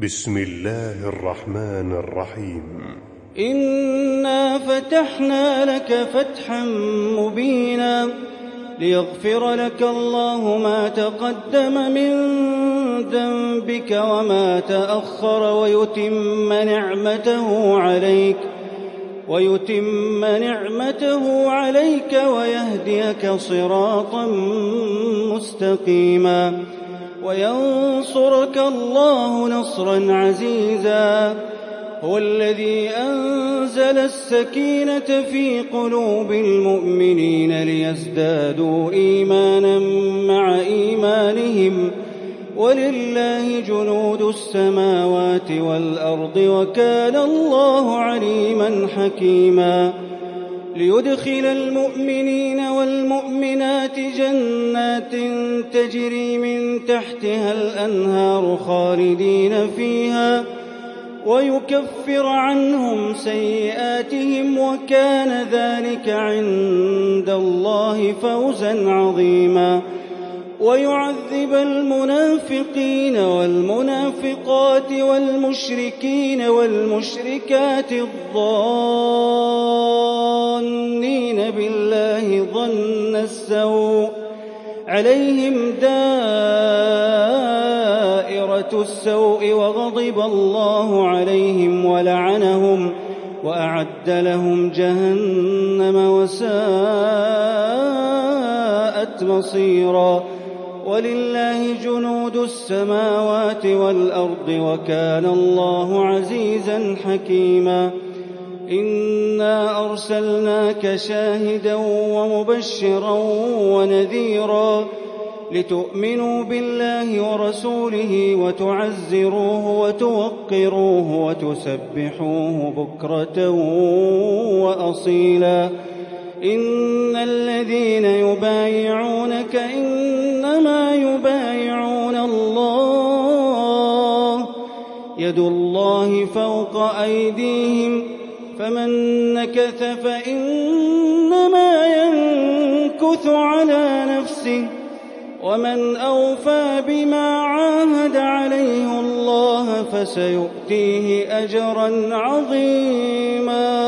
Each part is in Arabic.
بسم الله الرحمن الرحيم. إنا فتحنا لك فتحا مبينا ليغفر لك الله ما تقدم من ذنبك وما تأخر ويتم نعمته عليك ويهديك صراطا مستقيما وينصرك الله نصرا عزيزا. هو الذي أنزل السكينة في قلوب المؤمنين ليزدادوا إيمانا مع إيمانهم ولله جنود السماوات والأرض وكان الله عليما حكيما. ليدخل المؤمنين والمؤمنات جنات تجري من تحتها الأنهار خالدين فيها ويكفر عنهم سيئاتهم وكان ذلك عند الله فوزا عظيما. ويعذب المنافقين والمنافقات والمشركين والمشركات الظانين بالله ظن السوء عليهم دائرة السوء وغضب الله عليهم ولعنهم وأعد لهم جهنم وساءت مصيرا. ولله جنود السماوات والأرض وكان الله عزيزا حكيما. إنا أرسلناك شاهدا ومبشرا ونذيرا لتؤمنوا بالله ورسوله وتعزروه وتوقروه وتسبحوه بكرة وأصيلا. إن الذين يبايعونك إنما يبايعون الله يد الله فوق أيديهم فمن نكث فإنما ينكث على نفسه ومن أوفى بما عاهد عليه الله فسيؤتيه أجرا عظيما.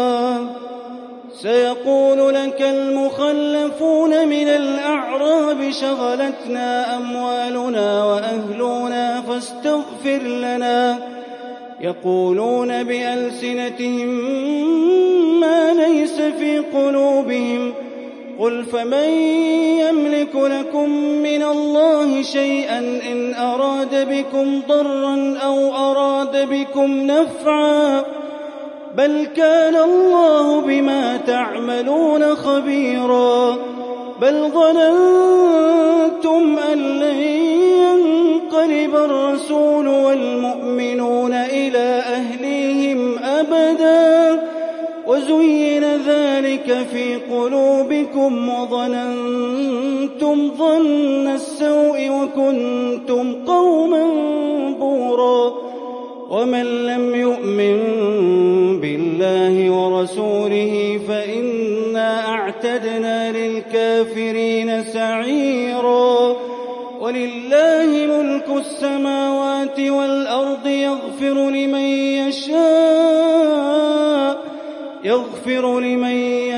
سيقول لك المخلفون من الأعراب شغلتنا أموالنا وأهلنا فاستغفر لنا يقولون بألسنتهم ما ليس في قلوبهم قل فمن يملك لكم من الله شيئا إن أراد بكم ضرا أو أراد بكم نفعا بل كان الله بما تعملون خبيرا. بل ظننتم أن لن ينقلب الرسول والمؤمنون إلى أهليهم أبدا وزين ذلك في قلوبكم وظننتم ظن السوء وكنتم قوما بورا. ومن لم يؤمن بالله ورسوله فإنا أعتدنا للكافرين سعيرا. ولله ملك السماوات والأرض يغفر لمن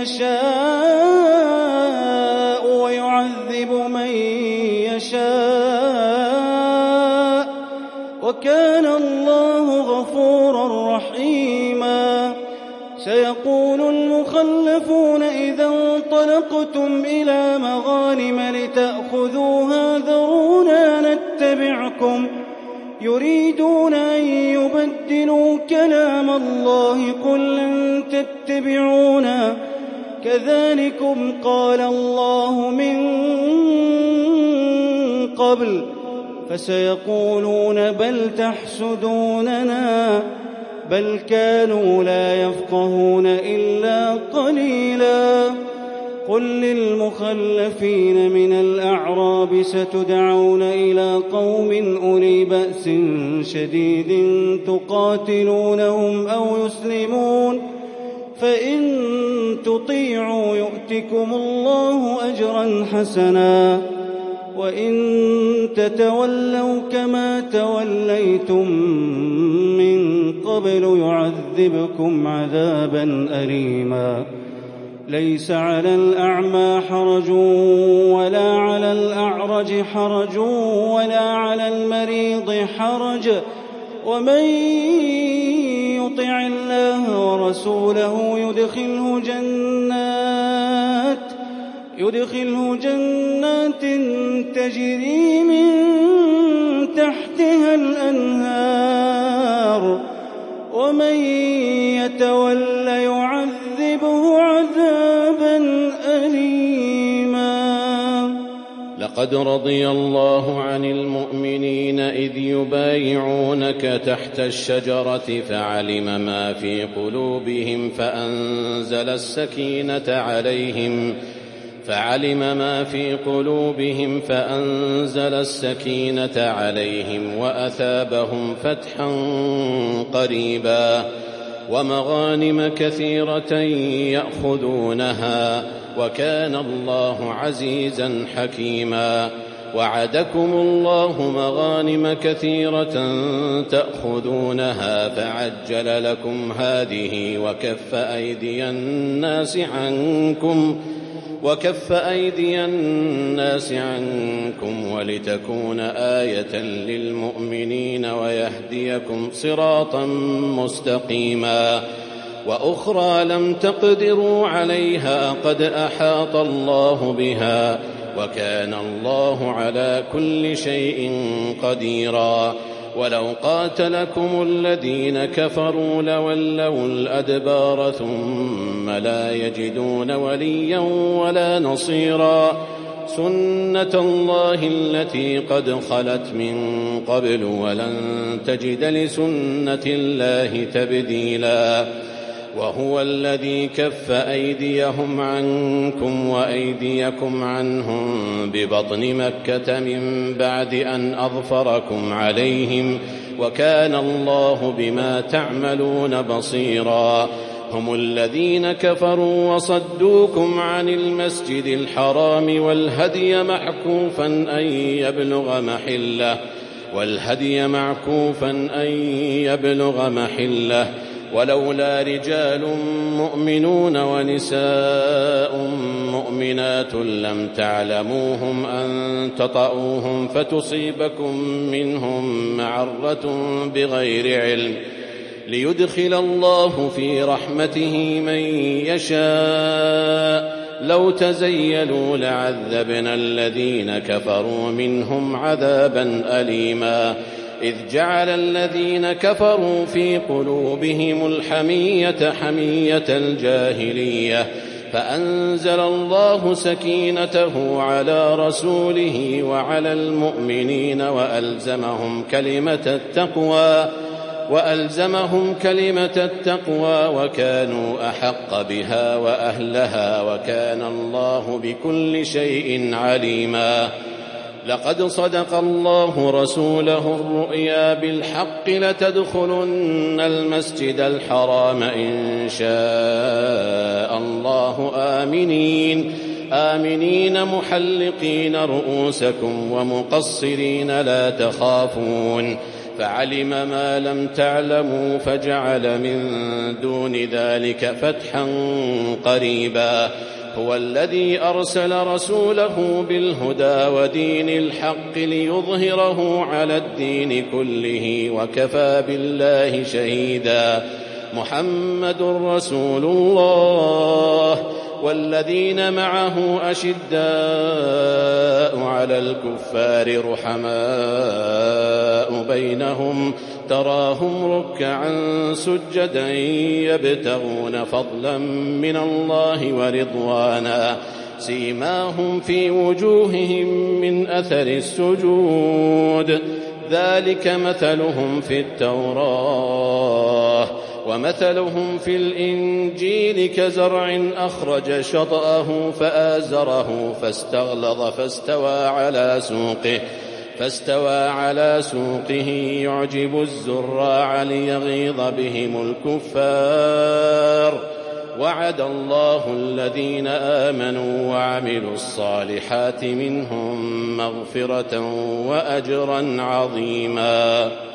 يشاء ويعذب من يشاء وكان الله غفورا رحيما. سيقول المخلفون إذا انطلقتم إلى مغانم لتأخذوها ذرونا نتبعكم يريدون أن يبدلوا كلام الله قل لن تتبعونا كذلكم قال الله من قبل فسيقولون بل تحسدوننا بل كانوا لا يفقهون إلا قليلا. قل للمخلفين من الأعراب ستدعون إلى قوم أولي بأس شديد تقاتلونهم أو يسلمون فإن تطيعوا يؤتكم الله أجرا حسنا وإن تتولوا كما توليتم قبل يعذبكم عذابا أليما ليس على الأعمى حرج ولا على الأعرج حرج ولا على المريض حرج ومن يطع الله ورسوله يدخله جنات تجري من تحتها الأنهار ومن يتول يعذبه عذابا أليما. لقد رضي الله عن المؤمنين إذ يبايعونك تحت الشجرة فعلم ما في قلوبهم فأنزل السكينة عليهم وأثابهم فتحا قريبا ومغانم كثيرة يأخذونها وكان الله عزيزا حكيما. وعدكم الله مغانم كثيرة تأخذونها فعجل لكم هذه وكف أيدي الناس عنكم ولتكون آية للمؤمنين ويهديكم صراطا مستقيما. وأخرى لم تقدروا عليها قد أحاط الله بها وكان الله على كل شيء قديرا. ولو قاتلكم الذين كفروا لولوا الأدبار ثم لا يجدون وليا ولا نصيرا. سنة الله التي قد خلت من قبل ولن تجد لسنة الله تبديلا. وهو الذي كف أيديهم عنكم وأيديكم عنهم ببطن مكة من بعد أن أظفركم عليهم وكان الله بما تعملون بصيرا. هم الذين كفروا وصدوكم عن المسجد الحرام والهدي معكوفا أن يبلغ محله ولولا رجال مؤمنون ونساء مؤمنات لم تعلموهم أن تطؤوهم فتصيبكم منهم معرة بغير علم ليدخل الله في رحمته من يشاء. لو تزيلوا لعذبنا الذين كفروا منهم عذابا أليما. إذ جعل الذين كفروا في قلوبهم الحمية حمية الجاهلية فأنزل الله سكينته على رسوله وعلى المؤمنين وألزمهم كلمة التقوى وكانوا أحق بها وأهلها وكان الله بكل شيء عليما. لقد صدق الله رسوله الرؤيا بالحق لتدخلن المسجد الحرام إن شاء الله آمنين محلقين رؤوسكم ومقصرين لا تخافون فعلم ما لم تعلموا فجعل من دون ذلك فتحا قريبا. هو الذي أرسل رسوله بالهدى ودين الحق ليظهره على الدين كله وكفى بالله شهيدا. محمد رسول الله والذين معه أشداء على الكفار رحماء بينهم تراهم ركعا سجدا يبتغون فضلا من الله ورضوانا سيماهم في وجوههم من أثر السجود ذلك مثلهم في التوراة ومثلهم في الإنجيل كزرع أخرج شطأه فآزره فاستغلظ فاستوى على سوقه يعجب الزراع ليغيظ بهم الكفار. وعد الله الذين آمنوا وعملوا الصالحات منهم مغفرة وأجرا عظيما.